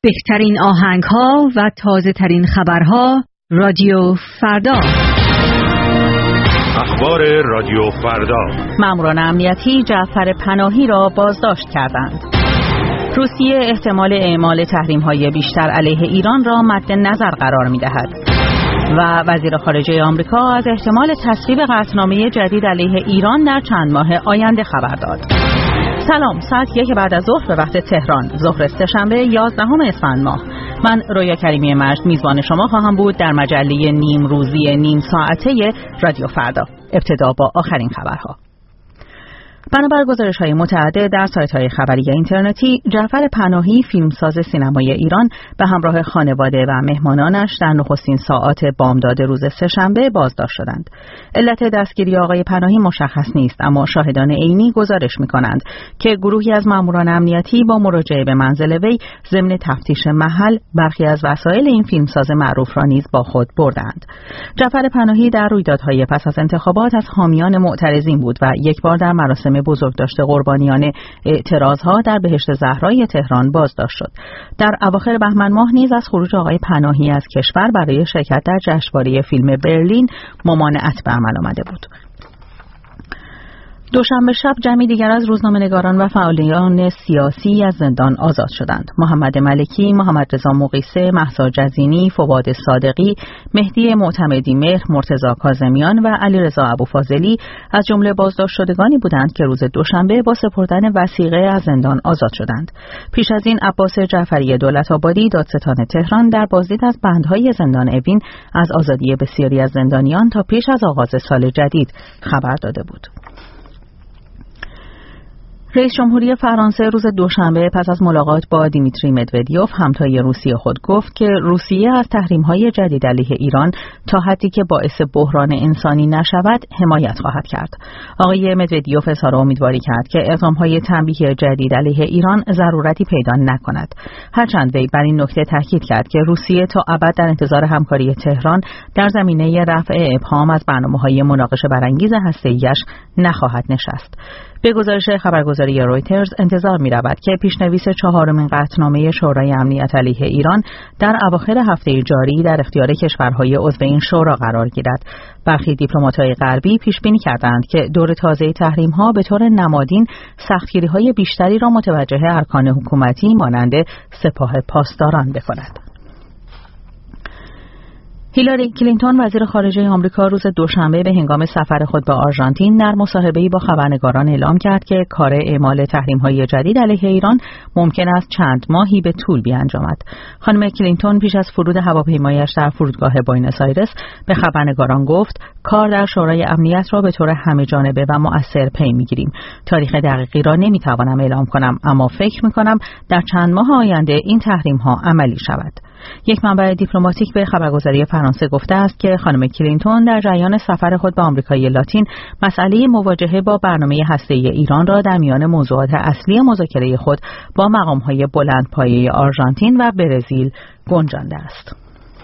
بهترین آهنگ‌ها و تازه‌ترین خبرها رادیو فردا. اخبار رادیو فردا. ماموران امنیتی جعفر پناهی را بازداشت کردند. روسیه احتمال اعمال تحریم‌های بیشتر علیه ایران را مد نظر قرار می‌دهد. و وزیر خارجه آمریکا از احتمال تصویب قطعنامه جدید علیه ایران در چند ماه آینده خبر داد. سلام، ساعت 1 بعد از ظهر به وقت تهران، ظهر سه‌شنبه 11 اسفند ماه. من رویا کریمی مجد میزبان شما خواهم بود در مجله نیم روزی نیم ساعته رادیو فردا. ابتدا با آخرین خبرها. بنابر گزارش‌های متعدد در سایت‌های خبری اینترنتی، جعفر پناهی فیلمساز سینمای ایران به همراه خانواده و مهمانانش در نخستین ساعات بامداد روز سه‌شنبه بازداشت شدند. علت دستگیری آقای پناهی مشخص نیست، اما شاهدان عینی گزارش می‌کنند که گروهی از ماموران امنیتی با مراجعه به منزل وی ضمن تفتیش محل برخی از وسایل این فیلمساز معروف را نیز با خود بردند. جعفر پناهی در رویدادهای پس از انتخابات از حامیان معترضین بود و یک بار در مراسم بزرگداشت قربانیان اعتراضها در بهشت زهرای تهران بازداشت شد. در اواخر بهمن ماه نیز از خروج آقای پناهی از کشور برای شرکت در جشنواره فیلم برلین ممانعت به عمل آمده بود. دوشنبه شب جمعی دیگر از روزنامه‌نگاران و فعالان سیاسی از زندان آزاد شدند. محمد ملکی، محمد رضا مقیسه، مهسا جزینی، فواد صادقی، مهدی معتمدی مهر، مرتضی کاظمیان و علیرضا ابوفاضلی از جمله بازداشت شدگانی بودند که روز دوشنبه با سپردن وثیقه از زندان آزاد شدند. پیش از این عباس جعفری دولت‌آبادی، دادستان تهران، در بازدید از بندهای زندان اوین از آزادی بسیاری از زندانیان تا پیش از آغاز سال جدید خبر داده بود. رئیس جمهوری فرانسه روز دوشنبه پس از ملاقات با دیمیتری مدودیوف همتای روسیه خود گفت که روسیه از تحریم‌های جدید علیه ایران تا حدی که باعث بحران انسانی نشود حمایت خواهد کرد. آقای مدودیوف اظهار امیدواری کرد که اقدام‌های تنبیهی جدید علیه ایران ضرورتی پیدا نکند. هرچند وی بر این نکته تاکید کرد که روسیه تا ابد در انتظار همکاری تهران در زمینه رفع ابهام از برنامه‌های مناقشه برانگیز هسته‌ای‌اش نخواهد نشست. به گزارش خبرگزاری رویترز انتظار می‌رود که پیشنویس 4مین قطعنامه شورای امنیت علیه ایران در اواخر هفته جاری در اختیار کشورهای عضو این شورا قرار گیرد. برخی دیپلمات‌های غربی پیش بینی کردند که دور تازه تحریم‌ها به طور نمادین سختگیری‌های بیشتری را متوجه ارکان حکومتی مانند سپاه پاسداران بکند. هیلاری کلینتون وزیر خارجه آمریکا روز دوشنبه به هنگام سفر خود به آرژانتین در مصاحبه‌ای با خبرنگاران اعلام کرد که کار اعمال تحریم‌های جدید علیه ایران ممکن است چند ماهی به طول بیانجامد. خانم کلینتون پیش از فرود هواپیمایش در فرودگاه بوئنوس آیرس به خبرنگاران گفت کار در شورای امنیت را به طور همه‌جانبه و مؤثر پی می‌گیریم. تاریخ دقیقی را نمی‌توانم اعلام کنم، اما فکر می‌کنم در چند ماه آینده این تحریم‌ها عملی شود. یک منبع دیپلماتیک به خبرگزاری فرانسه گفته است که خانم کلینتون در جریان سفر خود به آمریکای لاتین مسئله مواجهه با برنامه هسته‌ای ایران را در میان موضوعات اصلی مذاکره خود با مقام‌های بلندپایه آرژانتین و برزیل گنجانده است.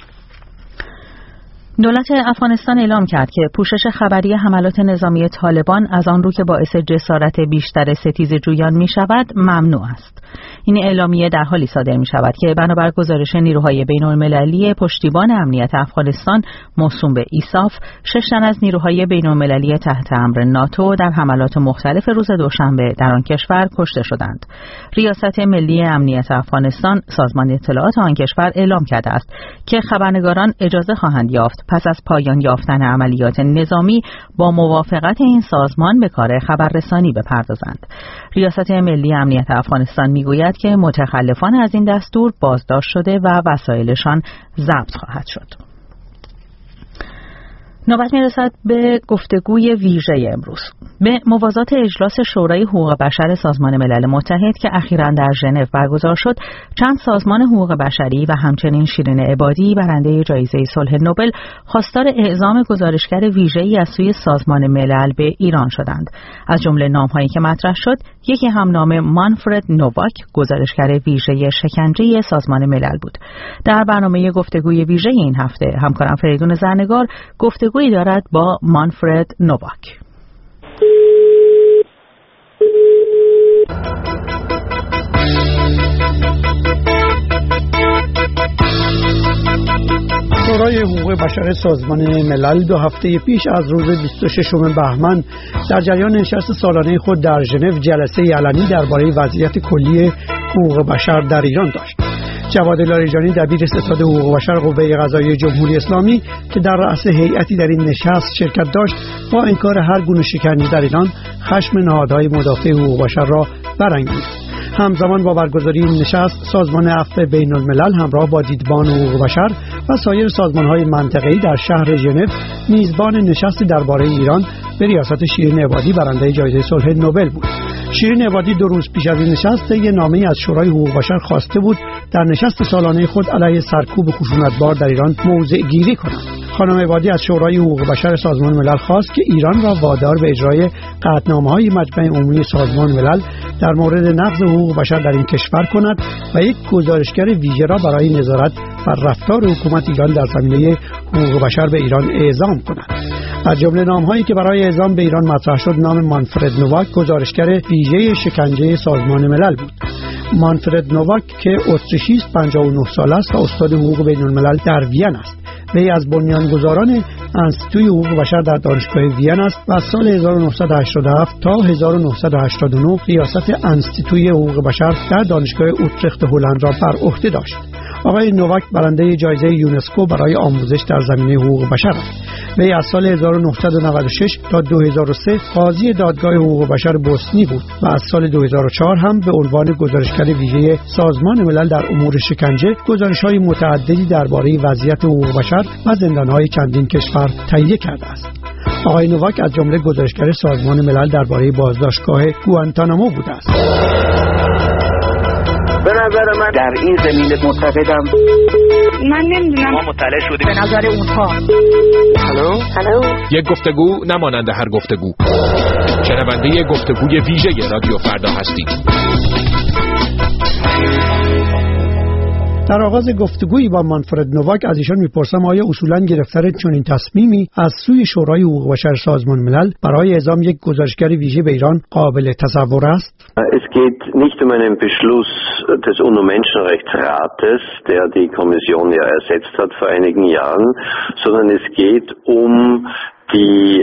دولت افغانستان اعلام کرد که پوشش خبری حملات نظامی طالبان از آن رو که باعث جسارت بیشتر ستیزجویان می شود ممنوع است. این اعلامیه در حالی صادر می شود که بنابر گزارش نیروهای بین‌المللی پشتیبان امنیت افغانستان موسوم به ایساف 6 تن از نیروهای بین‌المللی تحت امر ناتو در حملات مختلف روز دوشنبه در آن کشور کشته شدند. ریاست ملی امنیت افغانستان سازمان اطلاعات آن کشور اعلام کرده است که خبرنگاران اجازه خواهند یافت پس از پایان یافتن عملیات نظامی با موافقت این سازمان به کار خبررسانی بپردازند. ریاست ملی امنیت افغانستان میگوید که متخلفان از این دستور بازداشت شده و وسایلشان ضبط خواهد شد. نوبت میرسد به گفتگوی ویژه امروز. به موازات اجلاس شورای حقوق بشر سازمان ملل متحد که اخیراً در ژنو برگزار شد، چند سازمان حقوق بشری و همچنین شیرین عبادی برنده جایزه صلح نوبل خواستار اعزام گزارشگر ویژه‌ای از سوی سازمان ملل به ایران شدند. از جمله نام‌هایی که مطرح شد، یکی هم نام مانفرد نوواک، گزارشگر ویژه شکنجه سازمان ملل بود. در برنامه گفتگوی ویژه این هفته همکارم فریدون زرنگار گفتگویی دارد با مانفرد نوواک. شورای حقوق بشر سازمان ملل 2 هفته پیش از روز 26 بهمن در جریان نشست سالانه خود در ژنو جلسه علنی درباره وضعیت کلی حقوق بشر در ایران داشت. جواد لاریجانی دبیر ستاد حقوق بشر قوه قضاییه جمهوری اسلامی که در رأس هیئتی در این نشست شرکت داشت، با انکار هر گونه شکنجه در ایران خشم نهادهای مدافع حقوق بشر را برانگیخت. همزمان با برگزاری این نشست، سازمان عفو بین الملل همراه با دیدبان حقوق بشر و سایر سازمان‌های منطقه‌ای در شهر ژنو میزبان نشستی درباره ایران به ریاست شیرین عبادی برنده جایزه صلح نوبل بود. شیرین عبادی 2 روز پیش از این نشست یه نامه‌ای از شورای حقوق بشر خواسته بود در نشست سالانه خود علیه سرکوب خشونتبار در ایران موضع گیری کند. خانم عبادی از شورای حقوق بشر سازمان ملل خواست که ایران را وادار به اجرای قطعنامه‌های مجمع عمومی سازمان ملل در مورد نقض حقوق بشر در این کشور کند و یک گزارشگر ویژه را برای نظارت بر رفتار حکومت ایران در زمینه حقوق بشر به ایران اعزام کند. از جمله نام‌هایی که برای اعزام به ایران مطرح شد نام مانفرد نوواک، گزارشگر ویژه شکنجه سازمان ملل بود. مانفرد نوواک که اتریشی است، 59 ساله است و استاد حقوق بین الملل در وین است. وی از بنیانگذاران انستیتوی حقوق بشر در دانشگاه وین است و از سال 1987 تا 1989 ریاست انستیتوی حقوق بشر در دانشگاه اوترخت هلند را بر عهده داشت. آقای نوواک برنده جایزه یونسکو برای آموزش در زمینه حقوق بشر است. وی از سال 1996 تا 2003 قاضی دادگاه حقوق بشر بوسنی بود و از سال 2004 هم به عنوان گزارشگر ویژه سازمان ملل در امور شکنجه گزارش‌های متعددی درباره وضعیت حقوق بشر و زندان‌های چندین کشور تهیه کرده است. آقای نوواک از جمله گزارشگر سازمان ملل درباره بازداشتگاه گوانتانامو بوده است. به نظر من در این زمینه معتقدم، من نمیدونم، ما مطلع شدیم به نظر اونها. هلو یک گفتگو نمانند هر گفتگو. شنونده گفتگوی ویژه رادیو فردا هستید. در آغاز گفتگویی با مانفرد نوواک از ایشان میپرسم آیا اصولاً گرفتن چنین تصمیمی از سوی شورای حقوق بشر سازمان ملل برای اعزام یک گزارشگر ویژه به ایران قابل تصور است؟ Es geht nicht um einen Beschluss des UNO-Menschenrechtsrates, der die Kommission ja ersetzt hat vor einigen Jahren, sondern es geht um die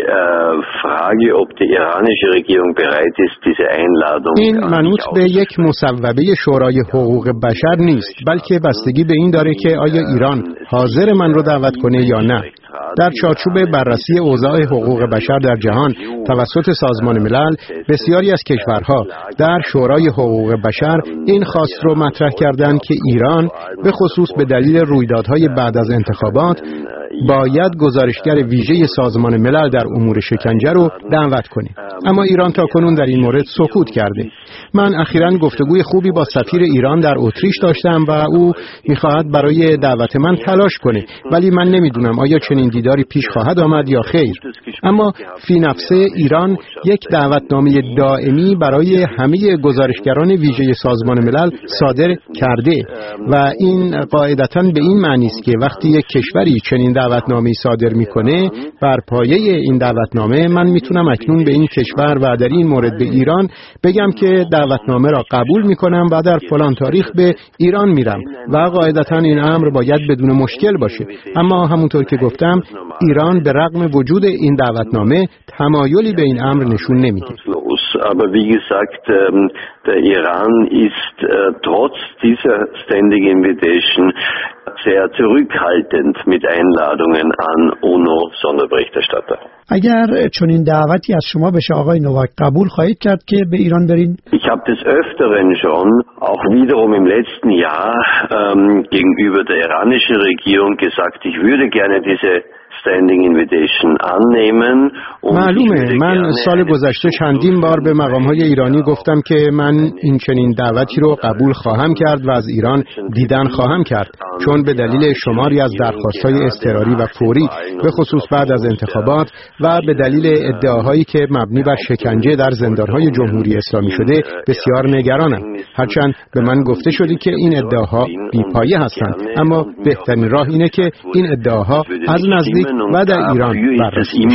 Frage, ob die iranische Regierung bereit ist, diese Einladung. این منوط به یک مصوبه شورای حقوق بشر نیست، بلکه بستگی به این داره که آیا ایران حاضر من رو دعوت کنه یا نه. در چارچوب بررسی اوضاع حقوق بشر در جهان توسط سازمان ملل، بسیاری از کشورها در شورای حقوق بشر این خواست رو مطرح کردند که ایران به خصوص به دلیل رویدادهای بعد از انتخابات باید گزارشگر ویژه سازمان ملل در امور شکنجه رو دعوت کنه. اما ایران تاکنون در این مورد سکوت کرده. من اخیراً گفتگوی خوبی با سفیر ایران در اتریش داشتم و او می‌خواهد برای دعوت من تلاش کنه، ولی من نمیدونم آیا چنین دیداری پیش خواهد آمد یا خیر. اما فی نفسه ایران یک دعوتنامه دائمی برای همه گزارشگران ویژه سازمان ملل صادر کرده و این قاعدتاً به این معنی است که وقتی یک کشوری چنین دعوتنامه‌ای صادر می‌کنه، بر پایه این دعوتنامه من میتونم اکنون به این کشور و در این مورد به ایران بگم که دعوتنامه را قبول میکنم و در فلان تاریخ به ایران میرم و قاعدتاً این امر باید بدون مشکل باشه. اما همونطور که گفتم ایران به رغم وجود این دعوتنامه تمایلی به این امر نشون نمیده. Aber wie gesagt, der Iran ist trotz dieser Standing Invitation sehr zurückhaltend mit Einladungen an UNO-Sonderberichterstatter. اگر چنین دعوتی از شما بشه آقای نوواک، قبول خواهید کرد که به ایران برین؟ Ich habe des Öfteren schon, auch wiederum im letzten Jahr, gegenüber der iranischen Regierung gesagt, ich würde gerne diese standing invitation annehmen. معلومه، من سال گذشته چندین بار به مقام‌های ایرانی گفتم که من این چنین دعوتی رو قبول خواهم کرد و از ایران دیدن خواهم کرد، چون به دلیل شماری از درخواست‌های اضطراری و فوری به خصوص بعد از انتخابات و به دلیل ادعاهایی که مبنی بر شکنجه در زندان‌های جمهوری اسلامی شده بسیار نگرانم. هرچند به من گفته شده که این ادعاها بی‌پایه هستند، اما بهترین راه اینه که این ادعاها از نزدیک و در ایران بررسی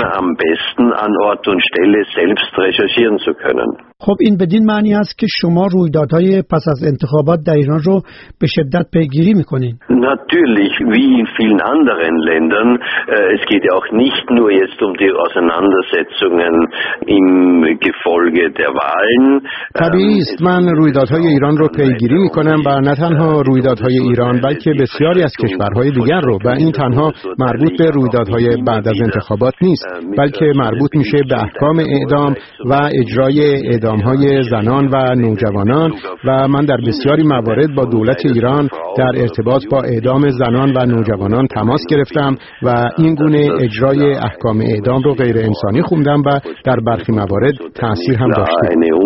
خب این بدین معنی است که شما رویدادهای پس از انتخابات در ایران رو به شدت پیگیری میکنین؟ Natürlich, wie in vielen anderen Ländern, es geht ja auch nicht nur jetzt um die Auseinandersetzungen im Gefolge der Wahlen. طبیعی است من رویدادهای ایران رو پیگیری می‌کنم و نه تنها رویدادهای ایران بلکه بسیاری از کشورهای دیگر رو، و این تنها مربوط به رویدادهای بعد از انتخابات نیست بلکه مربوط میشه به احکام اعدام و اجرای اعدام‌های زنان و نوجوانان، و من در بسیاری موارد با دولت ایران در ارتباط با اعدام زنان و نوجوانان تماس گرفتم و این گونه اجرای احکام اعدام رو غیر انسانی خوندم و در برخی موارد تأثیر هم داشته.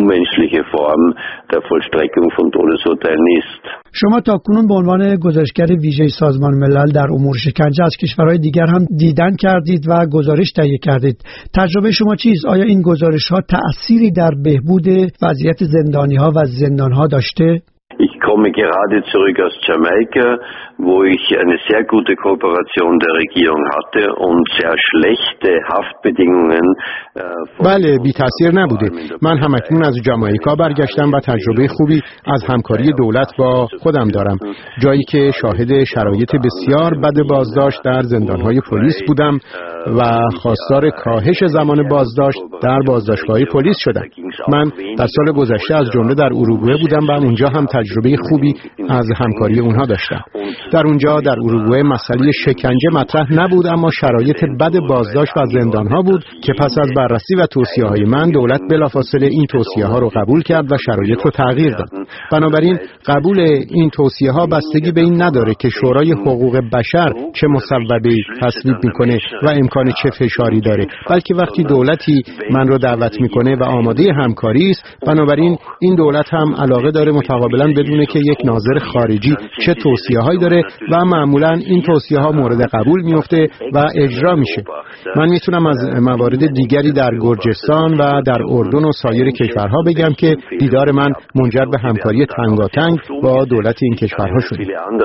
شما تاکنون به عنوان گزارشگر ویژه سازمان ملل در امور شکنجه از کشورهای دیگر هم دیدن کردید و گزارش تهیه کردید. تجربه شما چیست؟ آیا این گزارش‌ها تأثیری در بهبود وضعیت زندانی‌ها و زندان‌ها داشته؟ Ich komme gerade zurück aus Jamaika, wo ich eine sehr gute Kooperation der Regierung hatte und sehr schlechte Haftbedingungen. بله، بی تاثیر نبوده. من همکنون از جامائیکا برگشتم و تجربه خوبی از همکاری دولت با خودم دارم، جایی که شاهد شرایط بسیار بد بازداشت در زندانهای پلیس بودم و خواستار کاهش زمان بازداشت در بازداشتگاه پلیس شدم. من در سال گذشته از جمله در اروگوئه بودم و اونجا هم تجربه خوبی از همکاری اونها داشتم. در اونجا در اروگوئه مسئله شکنجه مطرح نبود، اما شرایط بد بازداشت و زندانها بود که پس از بررسی و توصیه‌های من دولت بلافاصله این توصیه‌ها رو قبول کرد و شرایط رو تغییر داد. بنابراین قبول این توصیه‌ها بستگی به این نداره که شورای حقوق بشر چه مصوبه‌ای تصویب می‌کنه و امکان چه فشاری داره، بلکه وقتی دولتی من رو دعوت می‌کنه و آماده همکاری است، بنابراین این دولت هم علاقه داره متقابلاً بدونه که یک ناظر خارجی چه توصیه‌هایی داره و معمولاً این توصیه‌ها مورد قبول میفته و اجرا میشه. من میتونم از موارد دیگری در گرجستان و در اردن و سایر کشورها بگم که دیدار من منجر به همکاری تنگاتنگ با دولت این کشورها شد.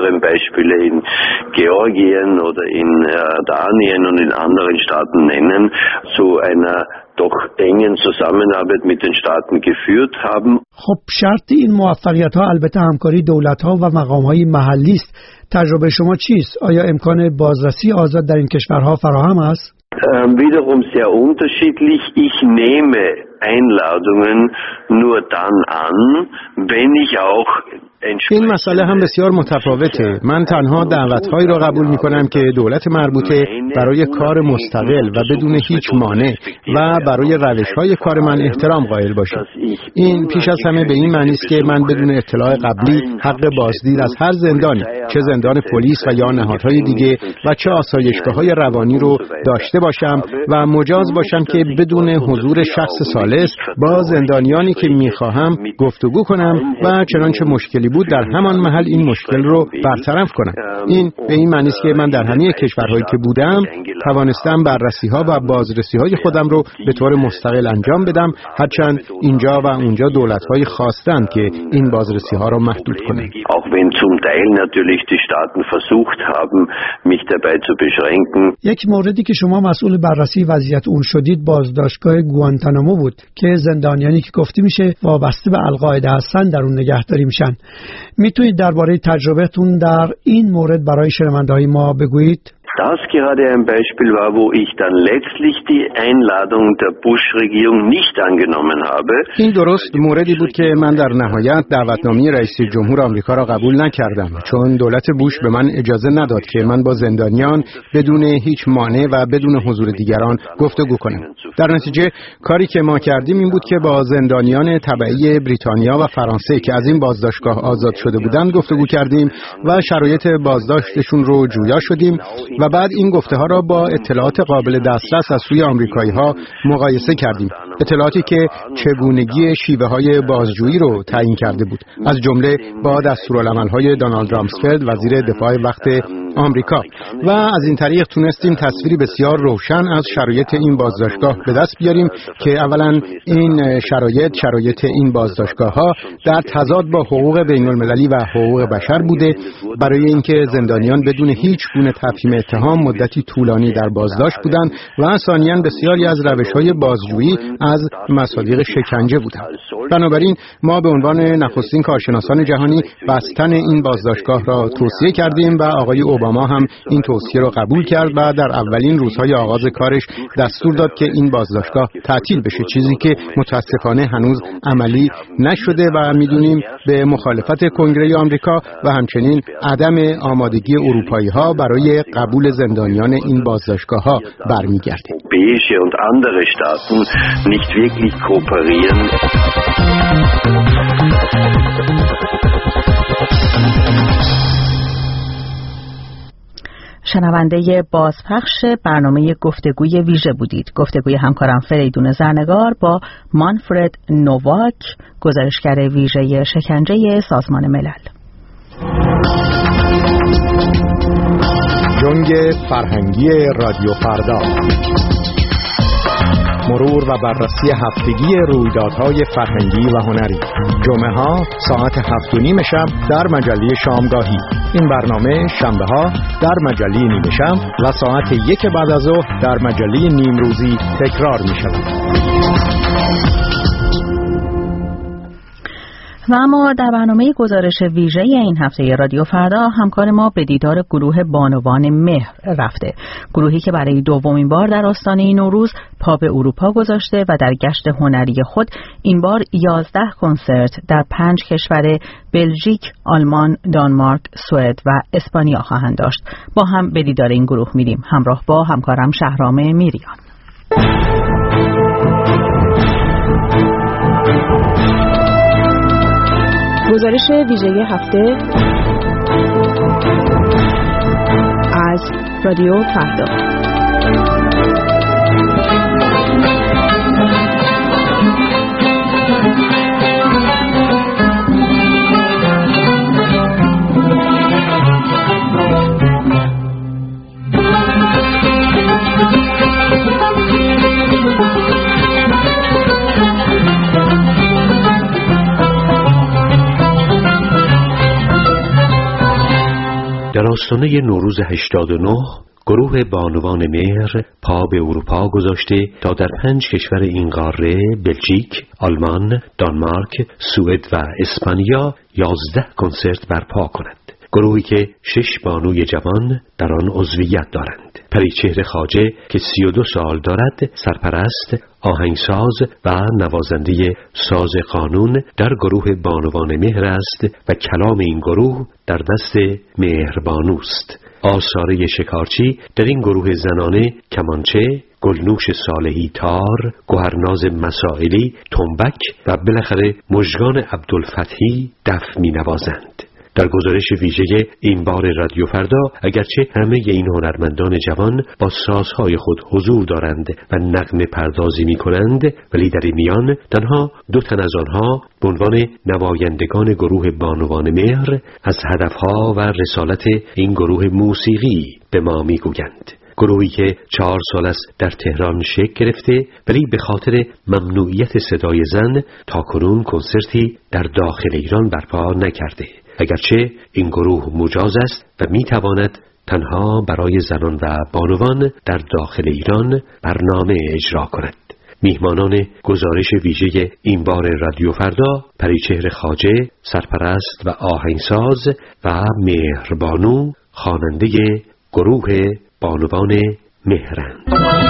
doch engen Zusammenarbeit mit den Staaten geführt haben. خب شرط این موفقیت‌ها البته همکاری دولت‌ها و مقام‌های محلی است. تجربه شما چیست؟ آیا امکان بازرسی آزاد در این کشورها فراهم است؟ Wiederum sehr unterschiedlich. Ich nehme Einladungen nur dann an, wenn ich auch این مسئله هم بسیار متفاوته. من تنها دعوت‌هایی را قبول می‌کنم که دولت مربوطه برای کار مستقل و بدون هیچ مانع و برای روش‌های کار من احترام قائل باشد. این پیش از همه به این معنی است که من بدون اطلاع قبلی حق بازدید از هر زندانی، چه زندان پلیس و یا نهادهای دیگه و چه آسایشگاه‌های روانی رو داشته باشم و مجاز باشم که بدون حضور شخص ثالث با زندانیانی که می‌خواهم گفتگو کنم و چنانچه مشکلی بود در همان محل این مشکل رو برطرف کنم. این به این معنی است که من در همه کشورهایی که بودم توانستم بررسی‌ها و بازرسی‌های خودم رو به طور مستقل انجام بدم، هرچند اینجا و اونجا دولت‌های خواستند که این بازرسی‌ها را محدود کنند. Auch wenn zum Teil natürlich die Staaten versucht haben, mich dabei zu beschränken. یک موردی که شما مسئول بررسی وضعیت اون شدید بازداشتگاه گوانتانامو بود که زندانیانی که گفته میشه وابسته به القاعده هستن در اون نگهداری میشن. میتونید درباره تجربهتون در این مورد برای شنونده‌های ما بگویید؟ Das gerade ein Beispiel war, wo ich dann letztlich die Einladung der Bush-Regierung nicht angenommen habe. این درست موردی بود که من در نهایت دعوتنامه رئیس جمهور آمریکا را قبول نکردم، چون دولت بوش به من اجازه نداد که من با زندانیان بدون هیچ مانع و بدون حضور دیگران گفتگو کنم. در نتیجه کاری که ما کردیم این بود که با زندانیان تبعی بریتانیا و فرانسه که از این بازداشتگاه آزاد شده بودند گفتگو کردیم و شرایط بازداشتشون رو جویا شدیم و بعد این گفته ها را با اطلاعات قابل دسترس از سوی آمریکایی ها مقایسه کردیم، اطلاعاتی که چگونگی شیوه های بازجویی رو تعیین کرده بود، از جمله با دستورالعمل های دونالد رامسفلد وزیر دفاع وقت آمریکا و از این طریق تونستیم تصویری بسیار روشن از شرایط این بازداشتگاه به دست بیاریم که اولا این شرایط این بازداشتگاه‌ها در تضاد با حقوق بین‌المللی و حقوق بشر بوده، برای اینکه زندانیان بدون هیچ گونه تفهیم اتهام مدتی طولانی در بازداشت بودند و ثانیاً بسیاری از روش‌های بازجویی از مصادیق شکنجه بودند. بنابراین ما به عنوان نخستین کارشناسان جهانی بستن این بازداشتگاه را توصیه کردیم و آقای اوباما هم این توصیه را قبول کرد و در اولین روزهای آغاز کارش دستور داد که این بازداشتگاه تعطیل بشه، چیزی که متاسفانه هنوز عملی نشده و میدونیم به مخالفت کنگره آمریکا و همچنین عدم آمادگی اروپایی‌ها برای قبول زندانیان این بازداشتگاه‌ها برمیگرده. Und andere Staaten nicht wirklich kooperieren. شنونده بازپخش برنامه گفتگوی ویژه بودید. گفتگوی همکارم فریدون زرنگار با مانفرد نوواک، گزارشگر ویژه شکنجه سازمان ملل. جنگ فرهنگی رادیو فردا، مرور و بررسی هفتگی رویدادهای فرهنگی و هنری، جمعه‌ها ساعت 7:30 شب در مجله شامگاهی. این برنامه شنبه‌ها در مجله نیمه شب و ساعت 1 بعد از ظهر در مجله نیمروزی تکرار می‌شود. و اما در برنامه گزارش ویژه این هفته رادیو فردا همکار ما به دیدار گروه بانوان مهر رفته، گروهی که برای دومین بار در آستانه نوروز پا به اروپا گذاشته و در گشت هنری خود این بار 11 کنسرت در 5 کشور بلژیک، آلمان، دانمارک، سوئد و اسپانیا خواهند داشت. با هم به دیدار این گروه میریم، همراه با همکارم شهرام میریان. گزارش ویژه هفته از رادیو فردا. در آستانه نوروز 89 گروه بانوان مهر پا به اروپا گذاشته تا در 5 کشور این قاره بلژیک، آلمان، دانمارک، سوئد و اسپانیا 11 کنسرت برپا کند. گروهی که 6 بانوی جوان در آن عضویت دارند. پریچهر خواجه که 32 سال دارد، سرپرست، آهنگساز و نوازنده ساز قانون در گروه بانوان مهر است و کلام این گروه در دست مهربانوست. آثاره شکارچی در این گروه زنانه کمانچه، گلنوش صالحی تار، گوهرناز مسائلی تنبک و بالاخره مژگان عبدالفتحی دف می نوازند. در گزارش ویژه این بار رادیو فردا اگرچه همه این هنرمندان جوان با سازهای خود حضور دارند و نغمه پردازی می کنند، ولی در این میان تنها 2 تن از آنها به عنوان نمایندگان گروه بانوان مهر از هدفها و رسالت این گروه موسیقی به ما می گویند. گروهی که 4 سال است در تهران شکل گرفته، ولی به خاطر ممنوعیت صدای زن تاکنون کنسرتی در داخل ایران برپا نکرده، اگرچه این گروه مجاز است و می تواند تنها برای زنان و بانوان در داخل ایران برنامه اجرا کند. میهمانان گزارش ویژه این بار رادیو فردا پریچهر خواجه، سرپرست و آهنگساز و مهربانو، خواننده گروه بانوان مهرند.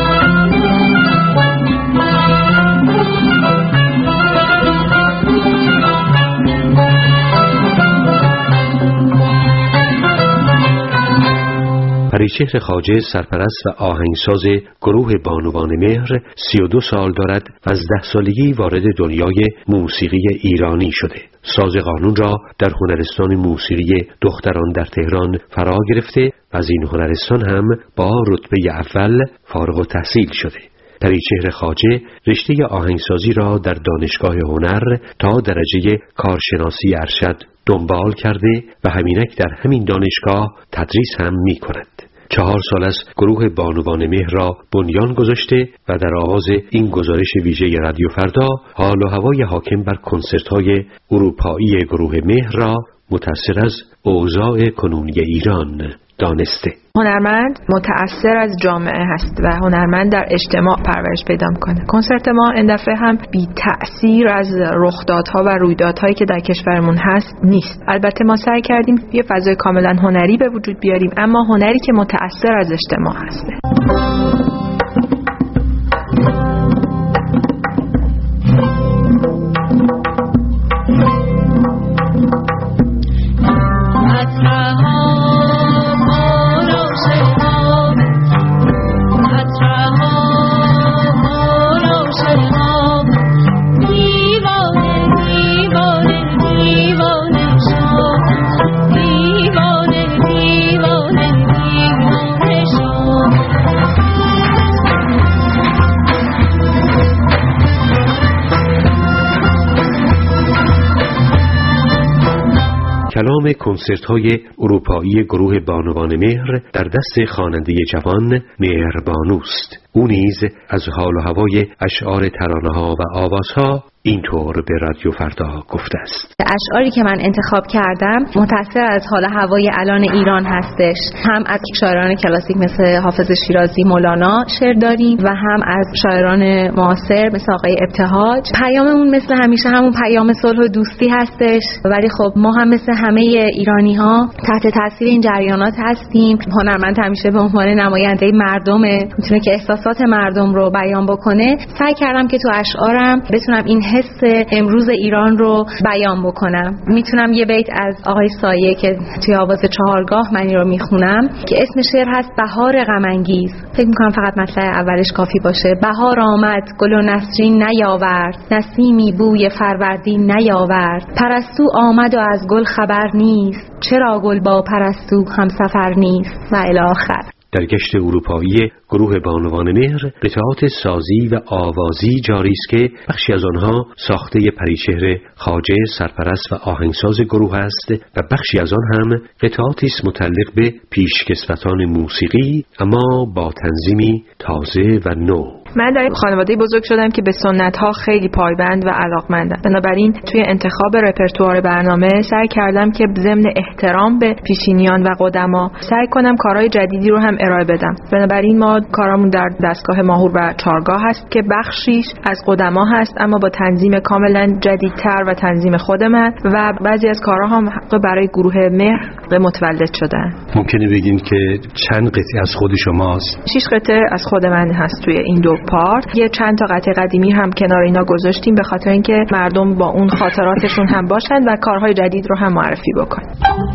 پریچهر خواجه، سرپرست و آهنگساز گروه بانوان مهر، 32 سال دارد و از 10 سالگی وارد دنیای موسیقی ایرانی شده. ساز قانون را در هنرستان موسیقی دختران در تهران فرا گرفته و از این هنرستان هم با رتبه اول فارغ التحصیل شده. پریچهر خواجه رشته آهنگسازی را در دانشگاه هنر تا درجه کارشناسی ارشد دنبال کرده و همینک در همین دانشگاه تدریس هم می کند. 4 سال است گروه بانوان مهر را بنیان گذاشته و در آغاز این گزارش ویژه رادیو فردا حال و هوای حاکم بر کنسرت‌های اروپایی گروه مهر را متأثر از اوضاع کنونی ایران دانسته. هنرمند متأثر از جامعه هست و هنرمند در اجتماع پرورش پیدا میکنه. کنسرت ما این دفعه هم بی تأثیر از رخدادها و رویدادهایی که در کشورمون هست نیست. البته ما سعی کردیم یه فضای کاملا هنری به وجود بیاریم، اما هنری که متأثر از اجتماع هسته. کلام کنسرت‌های اروپایی گروه بانوان مهر در دست خواننده جوان مهربانوست. او نیز از حال و هوای اشعار ترانه‌ها و آوازها اینطور به رادیو فردا گفته است. اشعاری که من انتخاب کردم متأثر از حال هوای الان ایران هستش. هم از شاعران کلاسیک مثل حافظ شیرازی، مولانا شعر داریم و هم از شاعران معاصر مثل آقای ابتهاج. پیاممون مثل همیشه همون پیام صلح و دوستی هستش، ولی خب ما هم مثل همه ایرانی‌ها تحت تاثیر این جریانات هستیم. هنرمند همیشه به عنوان نماینده مردمه، میتونه که احساسات مردم رو بیان بکنه. سعی کردم که تو اشعارم بتونم این حس امروز ایران رو بیان بکنم. میتونم یه بیت از آقای سایه که توی آواز چهارگاه من رو میخونم که اسم شعر هست بهار غم انگیز. فکر میکنم فقط مطلع اولش کافی باشه. بهار آمد گل و نسرین نیاورد، نسیمی بوی فروردین نیاورد. پرستو آمد و از گل خبر نیست، چرا گل با پرستو هم سفر نیست و الی آخر. در گشت اروپایی گروه بانوان مهر قطعات سازی و آوازی جاری است که بخشی از آنها ساخته پریچهر خواجه سرپرست و آهنگساز گروه است و بخشی از آن هم قطعاتی است متعلق به پیشکسوتان موسیقی اما با تنظیمی تازه و نو. من در خانواده بزرگ شدم که به سنت‌ها خیلی پایبند و علاقمندم. بنابراین توی انتخاب رپرتوار برنامه سعی کردم که ضمن احترام به پیشینیان و قدما سعی کنم کارهای جدیدی رو هم ارائه بدم. بنابراین ما کارامون در دستگاه ماهور و چارگاه هست که بخشیش از قدما هست اما با تنظیم کاملا جدیدتر و تنظیم خود من و بعضی از کارها هم برای گروه مهر متولد شدن. ممکنه بگین که چند قطعه از خود شماست؟ 6 قطعه از خود من هست توی این دو پارت. یه چند تا قطعه قدیمی هم کنار اینا گذاشتیم به خاطر اینکه مردم با اون خاطراتشون هم باشن و کارهای جدید رو هم معرفی بکنن.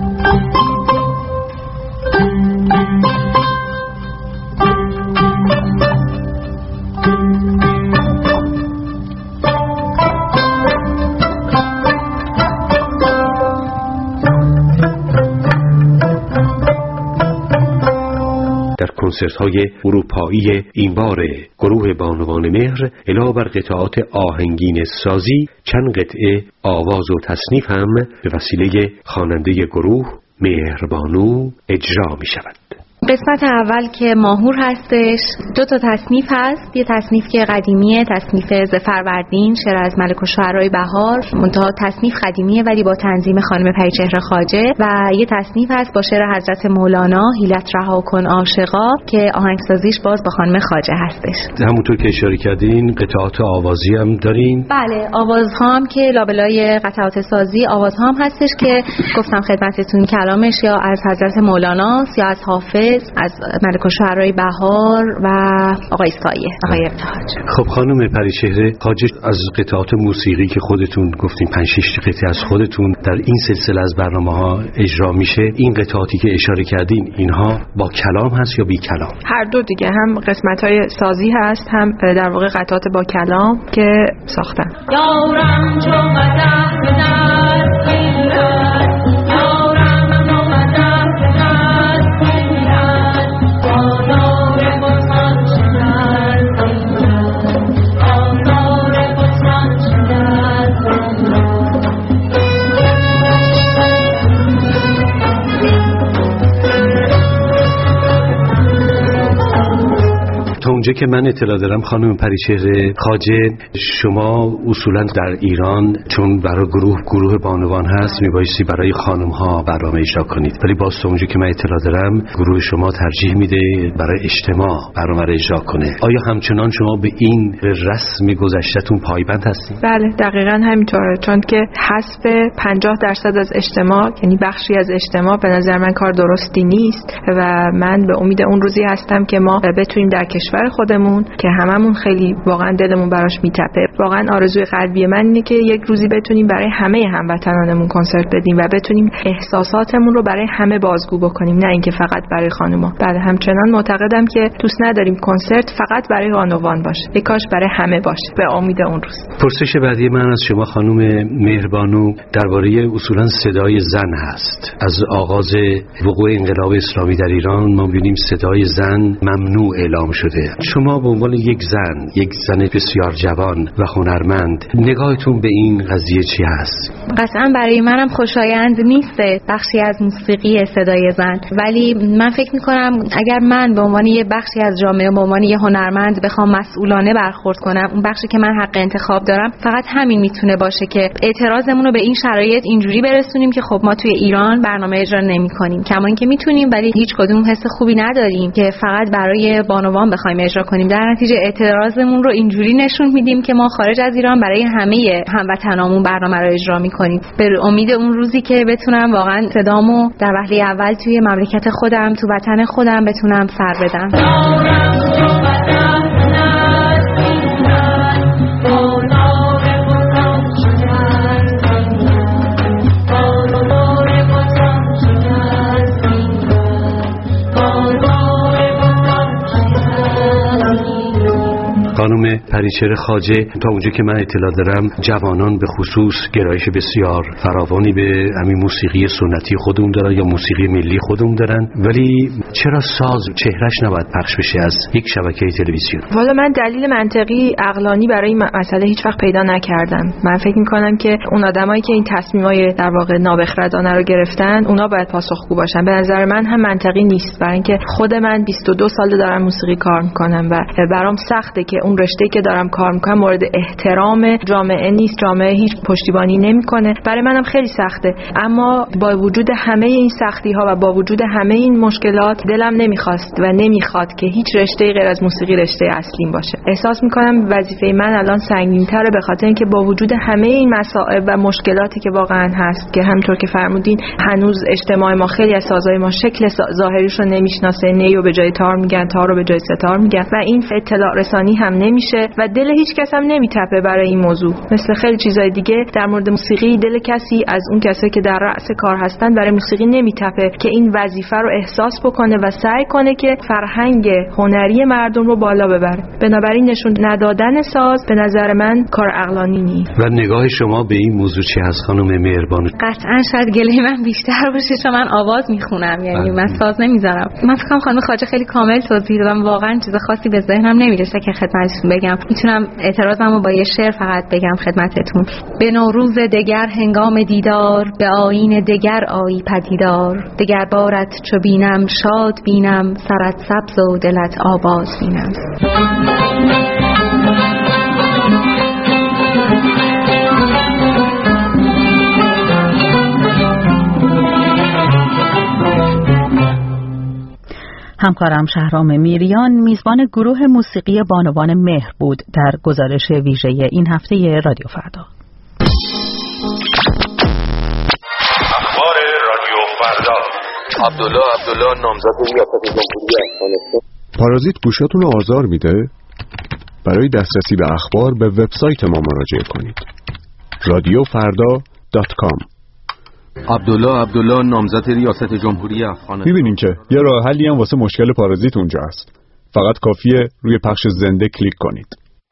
کنسرت‌های اروپایی این بار گروه بانوان مهر علاوه بر قطعات آهنگین سازی چند قطعه آواز و تصنیف هم به وسیله خواننده گروه مهربانو اجرا می شود. قسمت اول که ماهور هستش 2 تا تصنیف هست. یه تصنیف که قدیمیه، تصنیف ز فروردین، شعر از ملک الشعرای بهار، منتها تصنیف قدیمیه ولی با تنظیم خانم پریچهر خواجه، و یه تصنیف هست با شعر حضرت مولانا حیلت رها کن عاشقا که آهنگسازیش باز با خانم خواجه هستش. همونطور که اشاره کردین قطعات آوازی هم دارین؟ بله، آوازها هم که لابلای قطعات سازی آوازها هم هستش که گفتم خدمتتون کلامش یا از حضرت مولانا یا از حافظ، از ملک الشعرای بهار و آقای سایه، آقای ابتهاج. خب خانم پریچهر خواجه، از قطعات موسیقی که خودتون گفتین 5-6 قطعه از خودتون در این سلسله از برنامه‌ها اجرا میشه، این قطعاتی که اشاره کردین اینها با کلام هست یا بی کلام؟ هر دو دیگه، هم قسمت‌های سازی هست هم در واقع قطعات با کلام که ساختن. یارم چو مدح به دست گیرد، یارم چو مدح به دست گیرد، آثار بستان شدد آثار بستان شدد اونجا که من اطلاع دارم خانم پریچهره خواجه، شما اصولا در ایران چون برای گروه بانوان هست میبایستی برای خانم ها برنامه اجرا کنید، ولی باز اونجا که من اطلاع دارم گروه شما ترجیح میده برای اجتماع برنامه اجرا کنه. آیا همچنان شما به این رسم گذشته‌تون پایبند هستید؟ بله دقیقاً همینطوره، چون که حذف 50% از اجتماع یعنی بخشی از اجتماع به نظر من کار درستی نیست و من به امید اون روزی هستم که ما بتونیم در کشور خودمون که هممون خیلی واقعا دلمون براش میتپه، واقعا آرزوی قلبی من اینه که یک روزی بتونیم برای همه هموطنانمون کنسرت بدیم و بتونیم احساساتمون رو برای همه بازگو بکنیم، نه اینکه فقط برای خانوما. بله همچنان معتقدم که دوست نداریم کنسرت فقط برای بانوان باشه، یک کاش برای همه باشه، به امید اون روز. پرسش بعدی من از شما خانم مهربانو درباره اصولا صدای زن هست. از آغاز وقوع انقلاب اسلامی در ایران ما ببینیم صدای زن ممنوع اعلام شده. شما به عنوان یک زن بسیار جوان و هنرمند نگاهتون به این قضیه چی هست؟ قطعا برای منم خوشایند نیست بخشی از موسیقی صدای زن، ولی من فکر میکنم اگر من به عنوان یه بخشی از جامعه به عنوان یه هنرمند بخوام مسئولانه برخورد کنم، اون بخشی که من حق انتخاب دارم فقط همین میتونه باشه که اعتراضمون رو به این شرایط اینجوری برسونیم که خب ما توی ایران برنامه اجرا نمی‌کنیم، کما اینکه میتونیم ولی هیچ کدوم حس خوبی نداریم که فقط برای بانوان بخوایم اجرا کنیم. در نتیجه اعتراضمون رو اینجوری نشون میدیم که ما خارج از ایران برای همه هموطنامون برنامه رو اجرا می‌کنیم، به امید اون روزی که بتونم واقعا صدامو در وهله اول توی مملکت خودم، تو وطن خودم بتونم سر بدم. خانم پریچهره خواجه، تا اونجا که من اطلاع دارم جوانان به خصوص گرایش بسیار فراوانی به همین موسیقی سنتی خودمون دارن یا موسیقی ملی خودمون دارن، ولی چرا ساز چهرهش نباید پخش بشه از یک شبکه تلویزیون؟ والا من دلیل منطقی عقلانی برای این مسئله هیچ وقت پیدا نکردم. من فکر می‌کنم که اون آدمایی که این تصمیمای در واقع نابخردانه رو گرفتن اونا باید پاسخگو باشن. به نظر من هم منطقی نیست، برای اینکه خود من 22 سال دارم موسیقی کار می‌کنم و برام سخته که اون رشته‌ای که دارم کار میکنم مورد احترام جامعه نیست، جامعه هیچ پشتیبانی نمیکنه. برای منم خیلی سخته، اما با وجود همه این سختی ها و با وجود همه این مشکلات دلم نمیخواست و نمیخواد که هیچ رشته غیر از موسیقی رشته اصلیم باشه. احساس میکنم وظیفه من الان سنگین‌تره به خاطر اینکه با وجود همه این مسائل و مشکلاتی که واقعا هست که همونطور که فرمودین هنوز اجتماع ما خیلی از سازهای ما شکل ظاهریش رو نمیشناسه، نیو به جای تار میگن، تار رو به جای ستار میگن و این اطلاع رسانی هم نمیشه و دل هیچ کس هم نمیتپه برای این موضوع. مثل خیلی چیزای دیگه در مورد موسیقی دل کسی از اون کسایی که در رأس کار هستن برای موسیقی نمیتپه که این وظیفه رو احساس بکنه و سعی کنه که فرهنگ هنری مردم رو بالا ببره. بنابراین نشون ندادن ساز به نظر من کار عقلانی نیست. و نگاه شما به این موضوع چی هست خانم مهربان؟ قطعا شاید گله من بیشتر باشه چون من آواز میخونم، یعنی من ساز نمیزنم. من فکر کنم خانم خواجه خیلی کامل توضیح دادم، واقعا چیز خاصی به ذهنم نمیرسه که خدمتتون بگم. میتونم اعتراضمو با یه شعر فقط بگم خدمتتون. به نوروز دگر هنگام دیدار، به آیین دگر آیی پدیدار، دگر بارت چو بینم شاد بینم، سرت سبز و دلت آواز بینم. همکارم شهرام میریان میزبان گروه موسیقی بانوان مهر بود در گزارش ویژه این هفته رادیو فردا. اخبار رادیو فردا. عبدالله نامزد ریاست جمهوری افغانستان. پارازیت گوشاتون رو آزار میده؟ برای دسترسی به اخبار به وبسایت ما مراجعه کنید. radiofarda.com. عبدالله نامزد ریاست جمهوری افغانستان. میبینین که یه راه حلی هم واسه مشکل پارازیت اونجا هست. فقط کافیه روی پخش زنده کلیک کنید.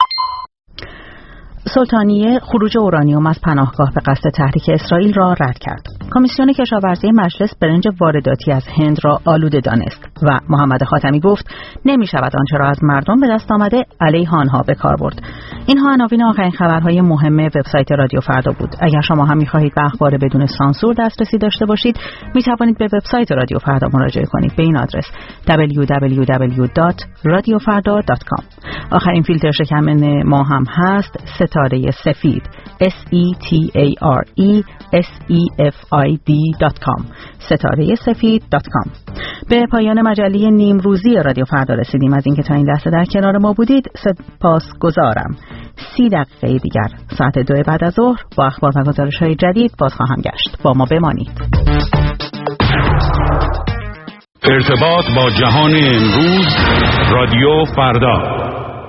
سلطانیه خروج اورانیوم از پناهگاه به قصد تحریک اسرائیل را رد کرد. کمیسیون کشاورزی مجلس برنج وارداتی از هند را آلوده دانست و محمد خاتمی گفت نمی شود آنچه را از مردم به دست آمده علیه آنها به کار برد. اینها عناوین آخرین خبرهای مهم وبسایت رادیو فردا بود. اگر شما هم می‌خواهید به اخبار بدون سانسور دسترسی داشته باشید، می توانید به وبسایت رادیو فردا مراجعه کنید به این آدرس www.radiofarda.com. آخرین فیلتر شکن ما هم هست ستاره سفید SETARESEFID.com ستاره سفید.com. به پایان مجله نیم روزی رادیو فردا رسیدیم. از اینکه تا این لحظه در کنار ما بودید سپاسگزارم. 30 دقیقه دیگر ساعت 2 بعد از ظهر با اخبار و گزارش‌های جدید باز خواهم گشت. با ما بمانید. ارتباط با جهان امروز، رادیو فردا.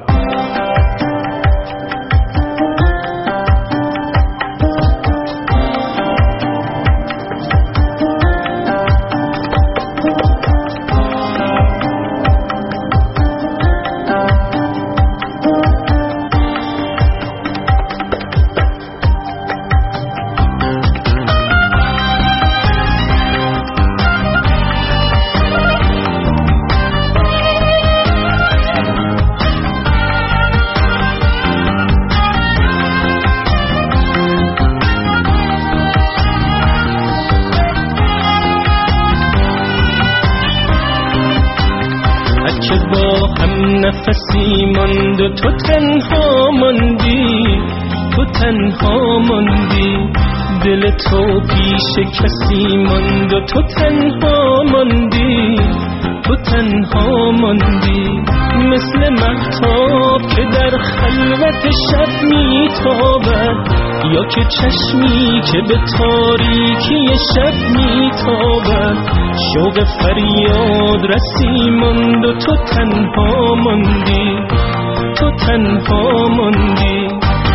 نفسی ماند و تو تنها ماندی، تو تنها ماندی، دل تو پیش کسی ماند و تو تنها ماندی، تو تنها ماندی، مثل مهتاب که در خلوت شب میتابد، یا که چشمی که به تاریکی شب میتابد، شوق فریاد رسی ماند و تو تنها ماندی، تو تنها ماندی.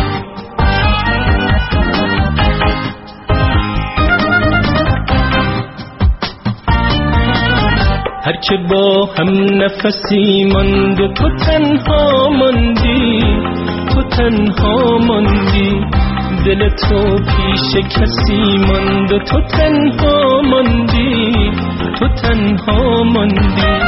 هر که با هم نفسی ماند و تو تنها ماندی، تو تنها ماندی، دل تو پیش کسی ماند و تو تنها ماندی، تو تنها ماندی.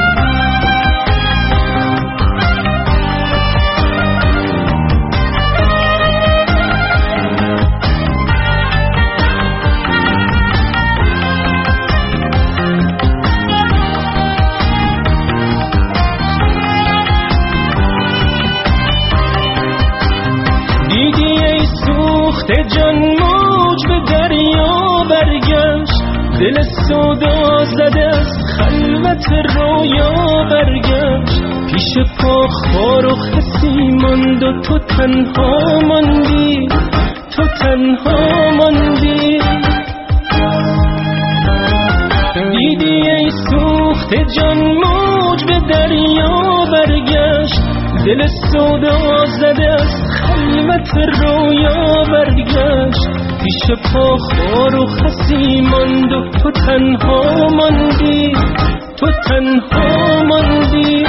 جان موج به دریا برگشت، دل سودا زده از خلوت رویا برگشت، پیش پا خار و خسی ماند و تو تنها ماندی، تو تنها ماندی. دیدی ای سوخت جان موج به دریا برگشت، دل سودا زده از خلوت رویا برگشت، پیش پا خار و خسی ماند و تو تنها ماندی، تو تنها ماندی.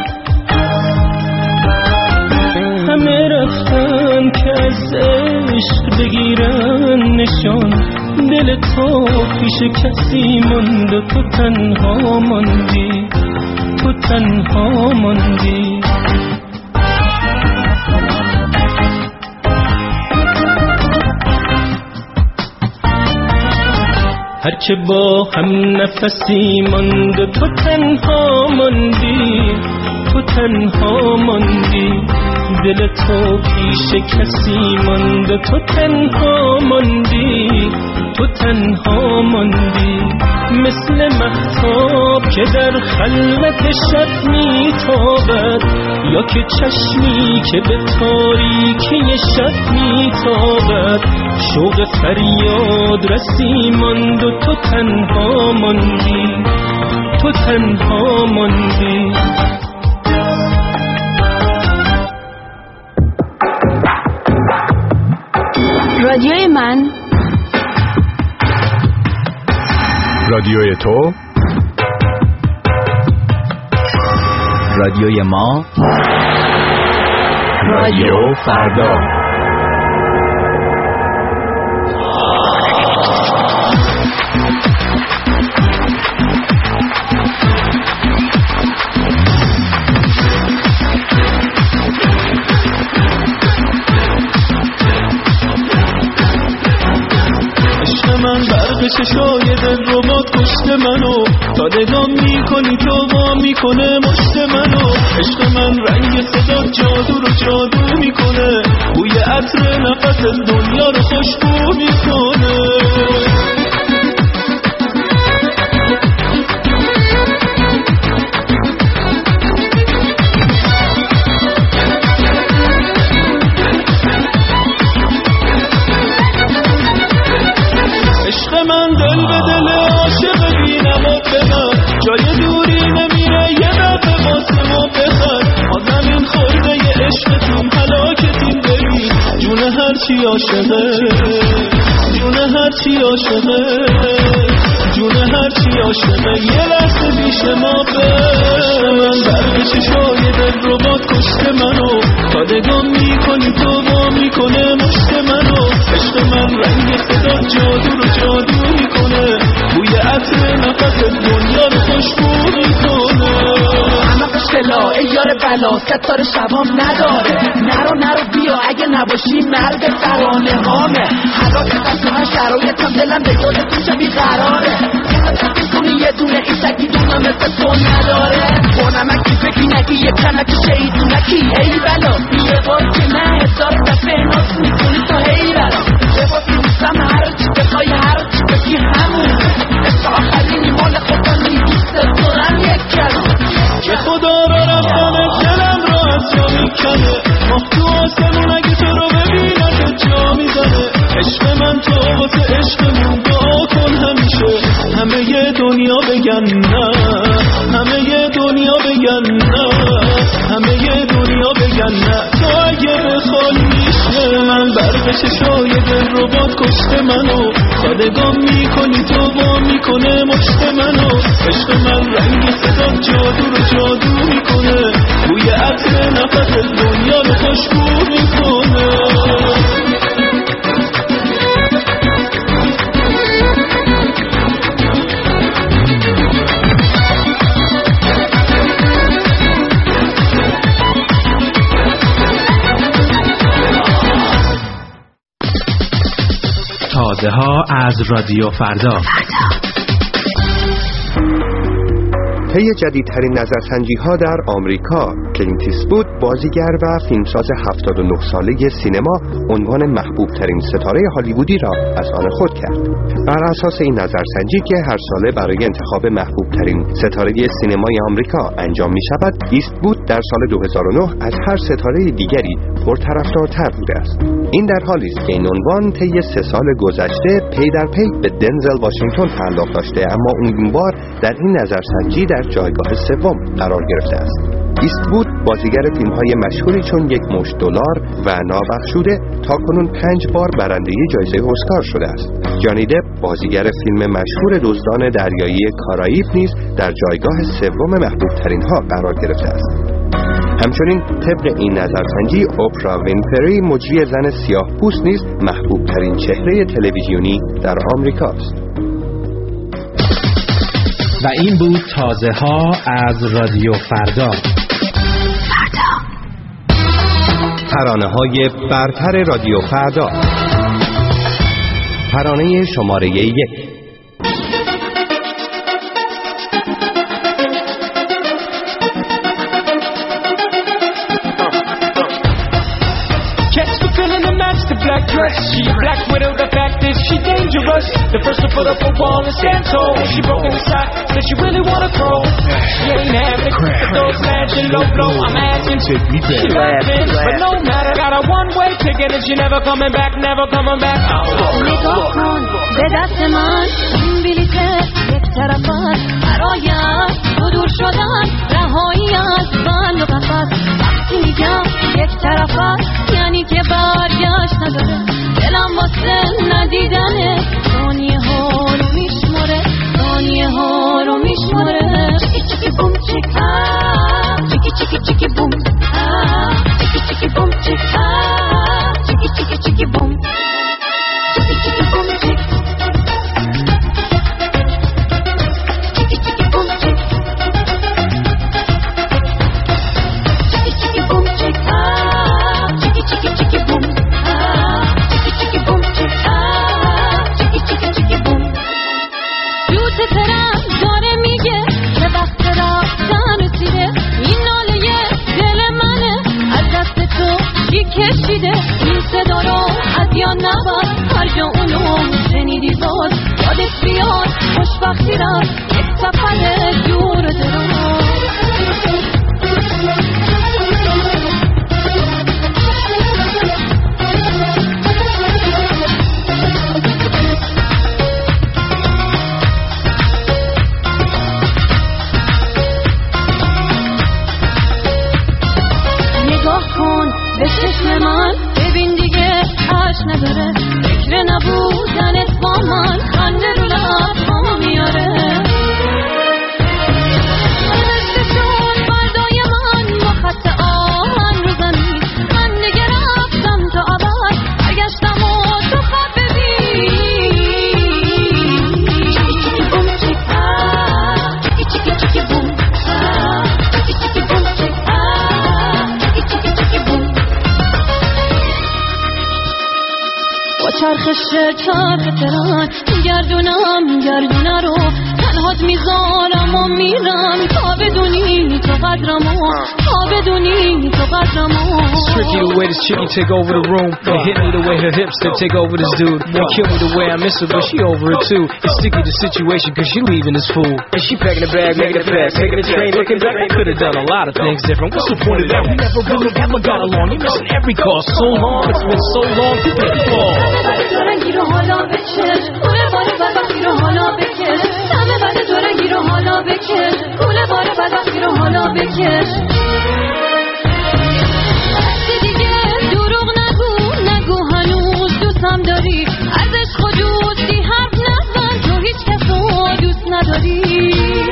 همه رفتن که از عشق بگیرن نشان، دل تو پیش کسی ماند و تو تنها ماندی، تو تنها ماندی. هرچه با هم نفسی ماند و تو تنها ماندی، تو تنها ماندی، دل تو پیش کسی ماند و تو تنها ماندی، تو تنها ماندی، مثل مهتاب که در خلوت شب میتابد، یا که چشمی که به تاریکی شب میتابد، شوق فریاد رسی ماند و تو تنها ماندی، تو تنها ماندی. رادیوی من، رادیوی تو، رادیوی ما، رادیو فردا. چشای دل ربات کشت منو، تا نگام میکنی تو وا میکنه مشت منو. عشق من رنگ صدا جادو رو جادو میکنه، بوی عطر نفس دنیا رو خوشبو میکنه. عشق من دل به دل عاشق بینمت ببر، جای دوری نمیره یه دفعه واسه ما بخر. ما زمین خورده ی عشقتیم هلاکتیم بریم، جون هرچی عاشقه، جون هرچی عاشقه، جون هرچی عاشقه یه لحظه پیش ما بر. من برق چشای دل ربات کشت منو، تا نگام میکنی تو وا میکنه مشت منو. عشق من رنگ صدا جادو رو جادو میکنه، بوی عطر نفس دنیا رو خوشبو میکنه. اما قشلا ای یار بلا ستاره شبام نداره، نرو بیا اگه نباشی مرد ترانه هامه. حراک دست من شرایطم دلم به دل توش بیقراره، کنی یه دونه ایسکی دونه مثل تو نداره. خونمکی فکری نگی یه کنکی شیدونکی ای بلا بیه بار که نه هزار دفعه ناس میکنی تا هی بلا. جواب میوزم هرچی بخوای هرچی بگی همونه، اسم آخرینی مال خودم میدوست دارم یک کلم. که خدا را رفتنه دلم را از جا میکنه، ماه تو آسمون اگه تو رو ببینه که جا میزنه. عشق من تو واسه عشقمون دعا کن همیشه، همه ی دنیا بگن نه، همه ی دنیا بگن نه، همه ی دنیا بگن نه. تو اگه بخوای میشه من برق چشای دل ربات کشت منو، تا نگام میکنی تو وا میکنه مشت منو. عشق من رنگ صدا جادو رو جادو میکنه، بوی عطر نفس دنیا رو خوشبو میکنه. تازه ها از رادیو فردا. طی جدیدترین نظرسنجی ها در آمریکا، کلینت ایستوود بازیگر و فیلمساز 79 ساله سینما عنوان محبوب ترین ستاره هالیوودی را از آن خود کرد. بر اساس این نظرسنجی که هر ساله برای انتخاب محبوب ترین ستاره سینمای آمریکا انجام می شود، ایستوود در سال 2009 از هر ستاره دیگری پرطرفدارتر بوده است. این در حالی است که این عنوان طی 3 سال گذشته پی در پی به دنزل واشنگتن تعلق داشته، اما این بار در این نظرسنجی در جایگاه سوم قرار گرفته است. ایستوود بازیگر فیلم‌های مشهوری چون یک مشت دلار و نابخشوده تاکنون 5 بار برنده جایزه اسکار شده است. جانی دپ بازیگر فیلم مشهور دزدان دریایی کارائیب نیز در جایگاه سوم محبوب ترین ها قرار گرفته است. همچنین طبق این نظرسنجی اوپرا وینفری مجری زن سیاه پوست نیز محبوب ترین چهره تلویزیونی در آمریکا است. و این بود تازه ها از رادیو فردا. ترانه های برتر رادیو فردا. ترانه شماره 1. Black dress, she a black widow, the fact is she dangerous. The first to put up a wall and stand tall. She broke inside, said she really wanna throw. She ain't having it, but those flashing low blow. I'm asking, she laughing, but no matter. Got a one-way ticket and she never coming back, never coming back. نگاه کن به دست من، این بلیته یک طرفت برایم تو دور شدن، رهایی از بند و قفس. وقتی میگم یک طرفت یعنی که برگشت نداره، دلم واسه ندیدنه. ثانیه ها رو میشماره، ثانیه ها رو میشماره. چیکی چیکی بوم چیک چیکی چیکی چیکی بوم چیکی چیکی بوم چیک چیکی چیکی چیکی بوم چیکی چیکی بوم چیک چیکی چیکی بوم چیک چیکی چیکی بوم چیک چیکی چیکی چیکی بوم چیکی چیکی بوم چیک به چشم من ببین دیگه عشق نداره فکر نبودنت با من خنده رو لب‌هام میاره رشتشون فردای من با خط آهن رو زمین من دیگه رفتم تا ابد برگشتم و تو خواب ببین چیکی بوم چیک چیکی چیکی بوم چیکی بوم چیک چیکی بوم با چرخش تران گردونه رو تنهات میذارم و میرم تا بدونی تو قدرمو تا بدونی تو قدرمو It's tricky the way this chickie take over the room. It hit me the way her hips that take over this dude. Won't kill me the way I miss her, but she over it too. It's sticky the situation cause she leaving this fool. And she packing the bag, making it fast, taking the train, looking back. I could've done a lot of things different. What's the point of that? We never really ever got along. You're missing every call so long. It's been so long. You can't fall. دروغ نگو هنوز دوستم داری ازش خودوستی حرف نزن تو هیچ کسو دوست نداری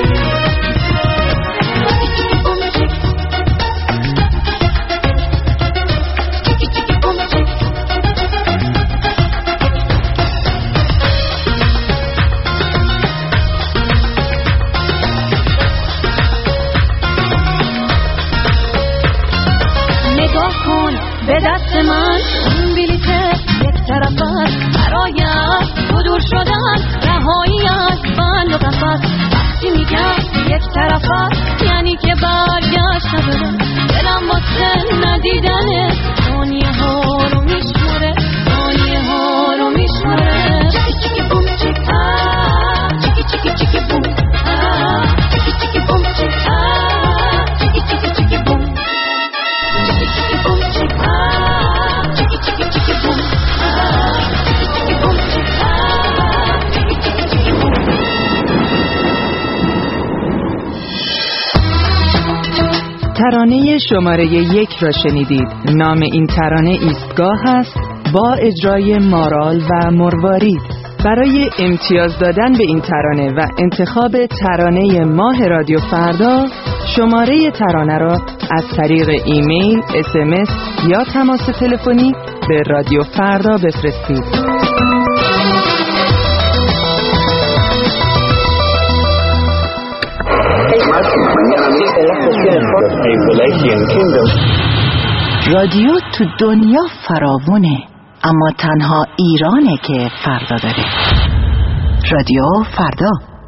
به دست من این بلیته یک طرف است برایت تو دور شدن رهایی از بند و قفس وقتی میگم یک طرف است یعنی که برگشت نداره دلم واسه ندیدنه ثانیه ها رو میشماره ثانیه ها رو میشماره چیکی چیکی بوم چیک چیکی چیکی چیکی بوم چیکی چیکی بوم چیک چیکی چیکی چیکی بوم چیکی چیکی بوم چیک ترانه شماره 1 را شنیدید. نام این ترانه ایستگاه است با اجرای مارال و مروارید. برای امتیاز دادن به این ترانه و انتخاب ترانه ماه رادیو فردا شماره ترانه را از طریق ایمیل، SMS یا تماس تلفنی به رادیو فردا بفرستید. رادیو تو دنیا فراوونه اما تنها ایرانه که فردا داره. رادیو فردا.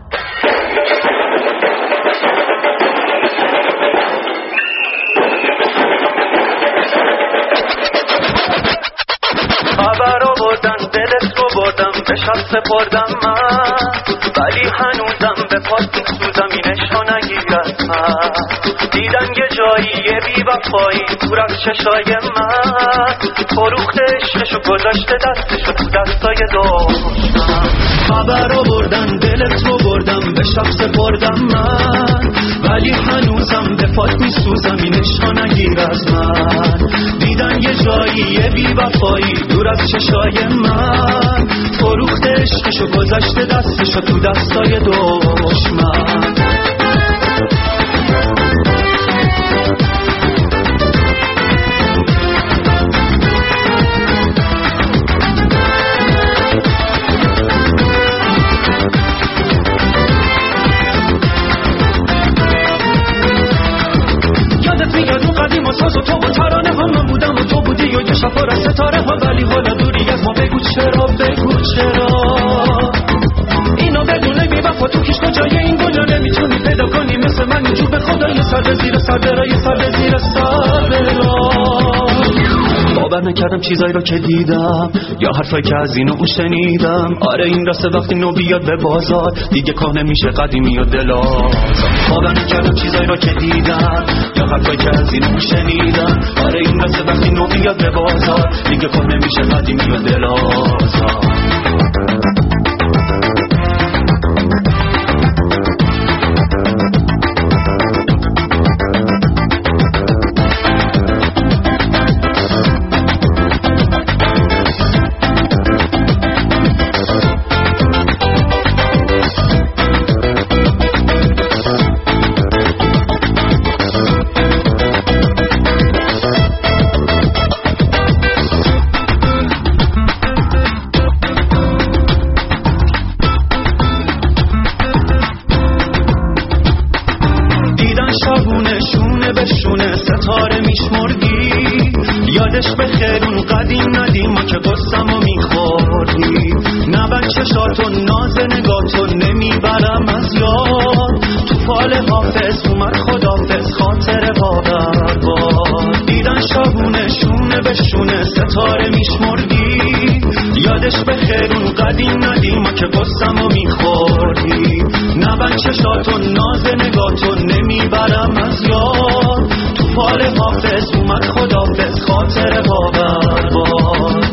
خبر آوردن دلت رو بردم به شب سپردم من ولی هنوزم به پاس سوزم اینشو نگیر از من دیدم یه جایی یه بی وفایی دور از چشای من فروخت عشقشو گذاشته دستشو تو دستای دشمن خبر آوردن دلت رو بردم به شب سپردم من ولی هنوزم به پاس میسوزم اینشو نگیر از من دیدن یه جایی یه بی وفایی دور از چشای من فروخت عشقشو گذاشته دستشو تو دستای دشمن یادت میاد اون قدیم و ساز و تو و ترانه ها من بودم و تو بودی و یه شب از ستاره ها ولی حالا دوری از ما بگو چرا اینو بدونه بی وفا تو کش کجای این دنیا نمیتونی پیدا کنی مثل من اینجور به خدا یه سر زیر سر برای سر زیر سر باور نکردم چیزایی رو که دیدم یا حرفایی که از اینو شنیدم آره این راسته وقتی نو بیاد به بازار دیگه کار نمیشه قدیمی و دلار باور نکردم چیزایی رو که دیدم یا حرفایی که از اینو شنیدم آره این راسته وقتی نو بیاد به بازار دیگه کار نمیشه قدیمی و دلار ستاره میشمردی. یادش به خیرون قدیم ندیم ما که قصمو میخوردی. نبن چشاتو ناز نگاتو نمیبرم از یاد. تو فال حافظ اومد خدافظ خاطر باور باد. دیدن شاهونه شونه به شونه ستاره میشمردی. یادش به خیرون قدیم ندیم ما که قصمو میخوردی. نبن چشاتو ناز نگاتو نمیبرم از یاد. تو فال حافظ اومد خدافظ خاطر باور باد.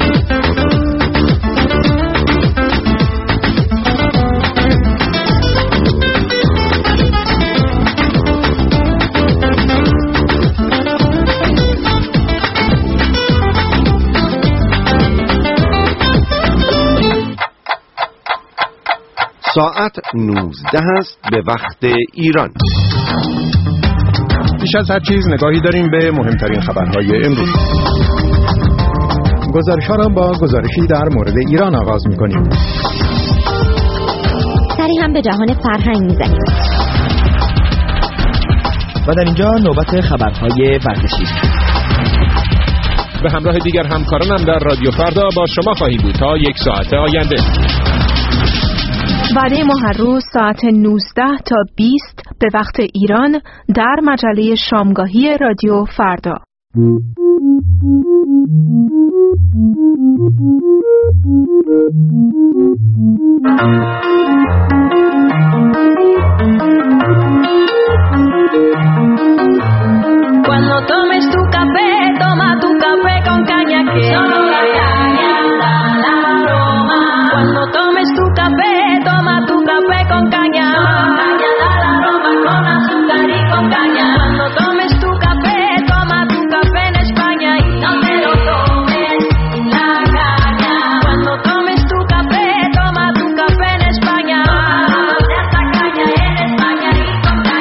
ساعت 19 است به وقت ایران. پیش از هر چیز نگاهی داریم به مهمترین خبرهای امروز. گزارش‌ها را با گزارشی در مورد ایران آغاز می‌کنیم. سری هم به جهان فرهنگ می‌زنیم. و در اینجا نوبت خبرهای ورزشی. به همراه دیگر همکارانم در رادیو فردا با شما خواهیم بود تا 1 ساعت آینده. وعده ما هر روز ساعت 19 تا 20 به وقت ایران در مجله شامگاهی رادیو فردا. Cuando tomes tu café, toma tu café con caña que solo la caña da la aroma. Cuando tomes tu café, toma tu café con caña. Caña da la aroma con azúcar y con caña. Cuando tomes tu café, toma tu café en España y no te lo tomes sin la caña. Cuando tomes tu café, toma tu café en España. De esta caña en España y con caña.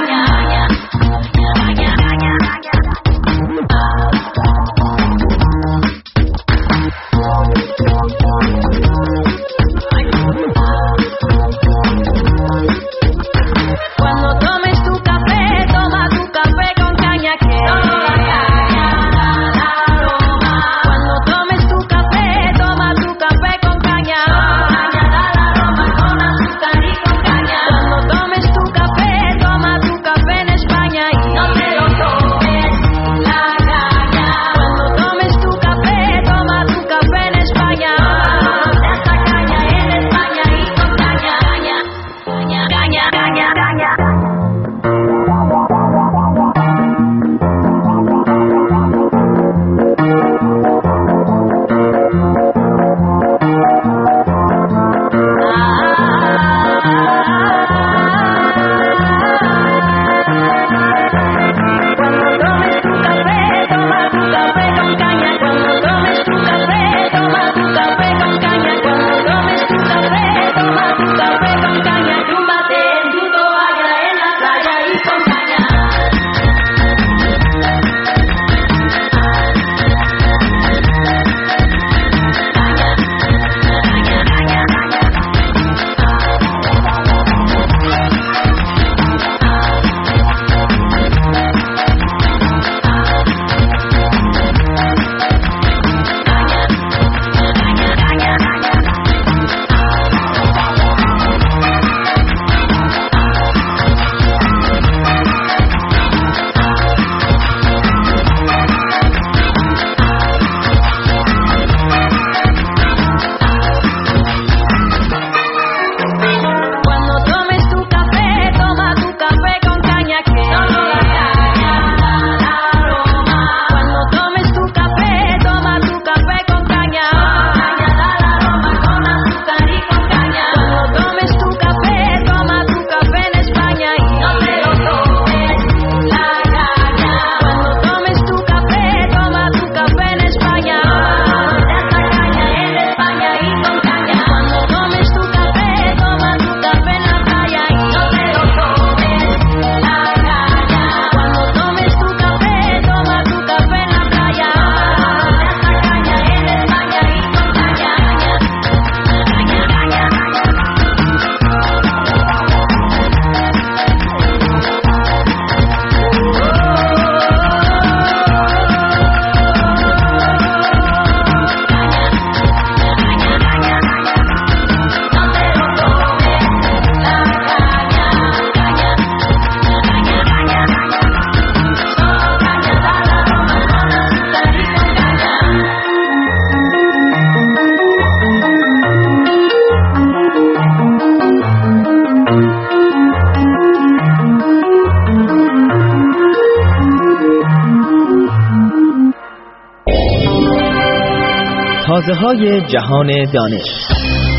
مغازه‌های جهان دانش.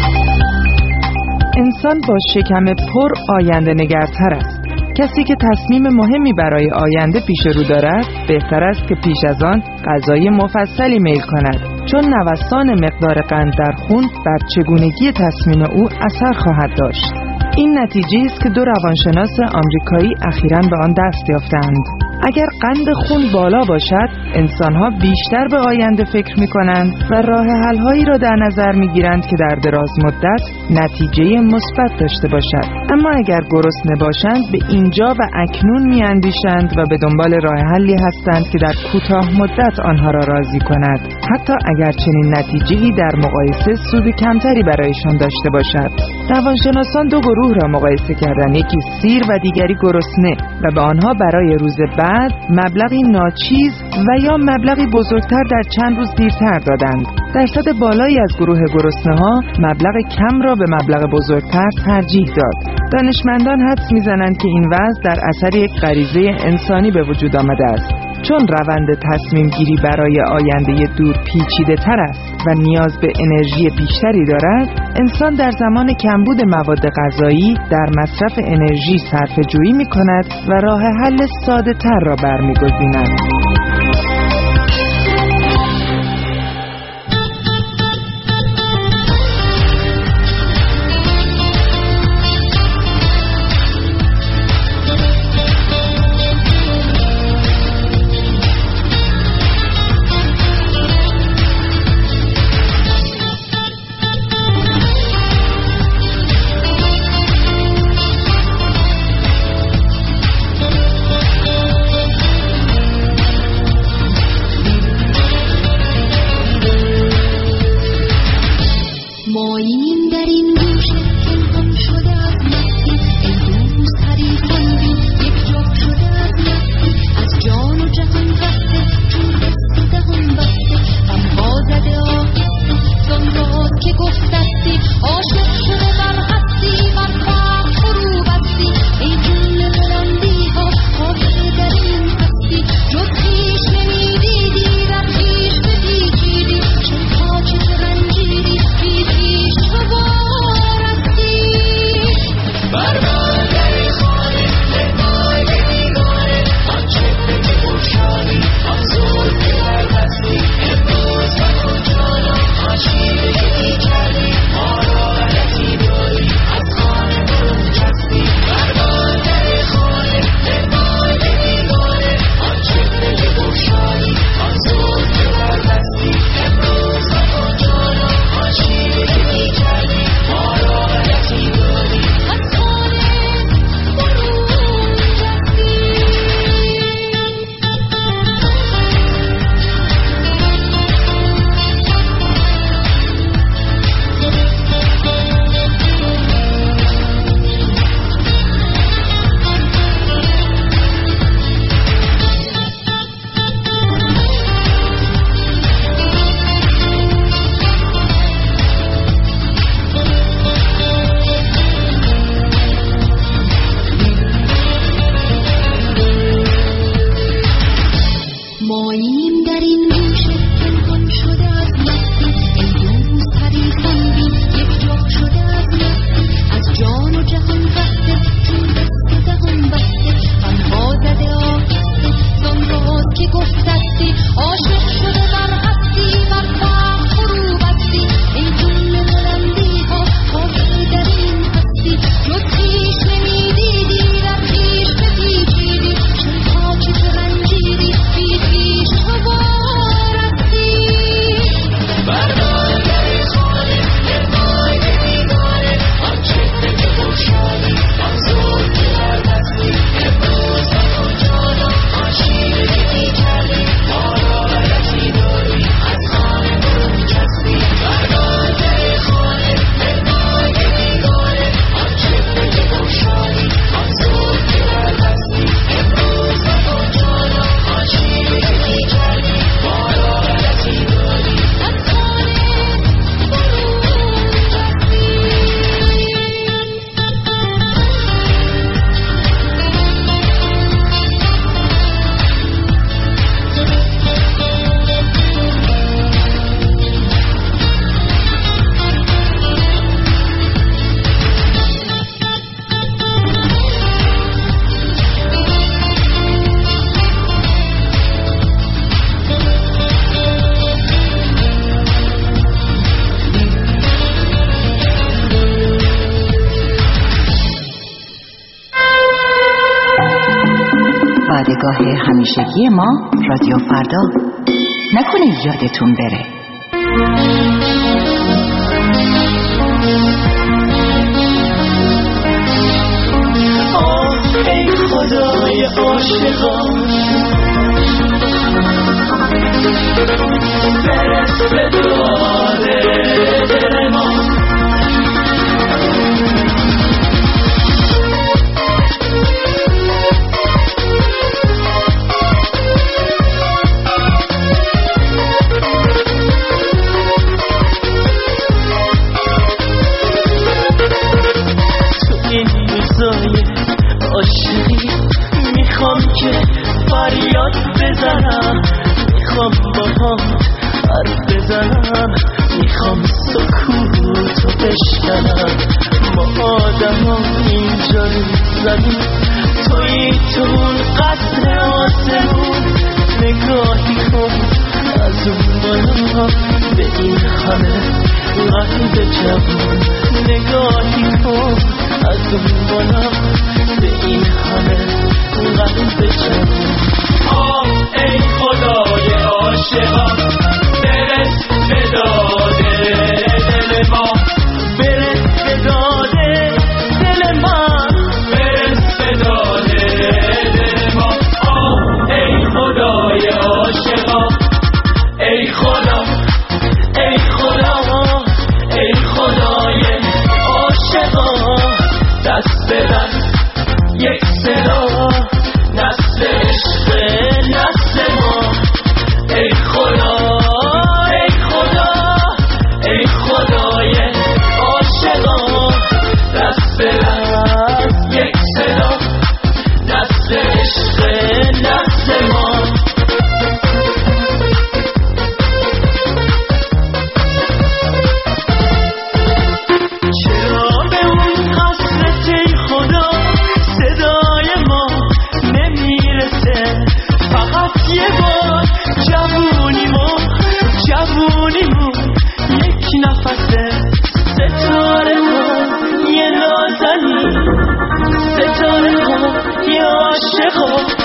انسان با شکم پر آینده نگرتر است. کسی که تصمیم مهمی برای آینده پیش رو دارد بهتر است که پیش از آن غذای مفصلی میل کند، چون نوسان مقدار قند در خون بر چگونگی تصمیم او اثر خواهد داشت. این نتیجه است که 2 روانشناس آمریکایی اخیراً به آن دست یافتند. اگر قند خون بالا باشد، انسان‌ها بیشتر به آینده فکر می‌کنند و راه حل‌هایی را در نظر می‌گیرند که در دراز مدت نتیجه مثبت داشته باشد. اما اگر گرسنه باشند، به اینجا و اکنون می‌اندیشند و به دنبال راه حلی هستند که در کوتاه مدت آنها را راضی کند، حتی اگر چنین نتیجه‌ای در مقایسه سود کمتری برایشان داشته باشد. روانشناسان 2 گروه را مقایسه کردند، یکی سیر و دیگری گرسنه، و به آنها برای روز بعد مبلغی ناچیز و یا مبلغی بزرگتر در چند روز دیرتر دادند. درصد بالایی از گروه گرسنه‌ها مبلغ کم را به مبلغ بزرگتر ترجیح داد. دانشمندان حدس می‌زنند که این وضع در اثر یک غریزه انسانی به وجود آمده است. چون روند تصمیم گیری برای آینده دور پیچیده تر است و نیاز به انرژی بیشتری دارد، انسان در زمان کمبود مواد غذایی در مصرف انرژی صرفه جویی می کند و راه حل ساده تر را برمی‌گزیند. دادگاه همیشگی ما رادیو فردا. نکنید یادتون بره. ای خدای عاشقان برس به داد دل ما. تو این روزای عاشقی میخوام که فریاد بزنم، میخوام باهات حرف بزنم، میخوام سکوتو بشکنم. ما آدم اینجا رو زمین، توی تو اون قصر آسمون. نگاهی کن از اون بالا به این همه قلب جوان. نگاهی کن از اون بالا به این همه قلب جوان. ای خدای عاشقان برس به داد دل ما، برس به داد دل من، برس به داد دل ما. ای خدای عاشقان، ای خدا، ای خدا، ای خدای عاشقان. دست به دست یک صدا، نسل عشق نسل ما. ای خدا، ای خدا، ای خدای عاشقان. دست به دست یک صدا، نسل عشق نسل ما. چرا به اون قصرت ای خدا صدای ما نمیرسه؟ فقط یه بار جوونیمون یک نفسه. ستاره ها یه نازنین، ستاره ها یه عاشقا.